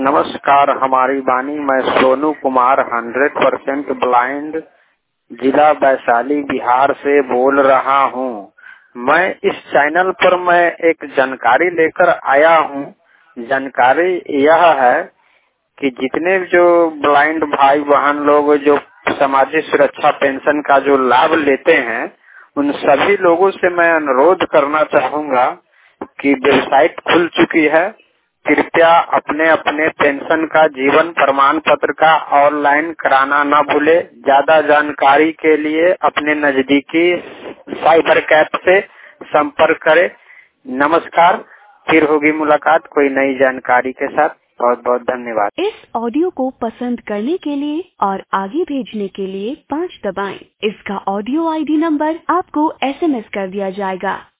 नमस्कार, हमारी वाणी। मैं सोनू कुमार 100% ब्लाइंड जिला वैशाली बिहार से बोल रहा हूँ। मैं इस चैनल पर एक जानकारी लेकर आया हूँ। जानकारी यह है कि जितने जो ब्लाइंड भाई बहन लोग जो सामाजिक सुरक्षा पेंशन का जो लाभ लेते हैं, उन सभी लोगों से मैं अनुरोध करना चाहूँगा कि वेबसाइट खुल चुकी है। कृपया अपने अपने पेंशन का जीवन प्रमाण पत्र का ऑनलाइन कराना न भूले। ज्यादा जानकारी के लिए अपने नजदीकी साइबर कैफ से संपर्क करें। नमस्कार, फिर होगी मुलाकात कोई नई जानकारी के साथ। बहुत बहुत धन्यवाद। इस ऑडियो को पसंद करने के लिए और आगे भेजने के लिए 5 दबाएं। इसका ऑडियो आईडी नंबर आपको SMS कर दिया जाएगा।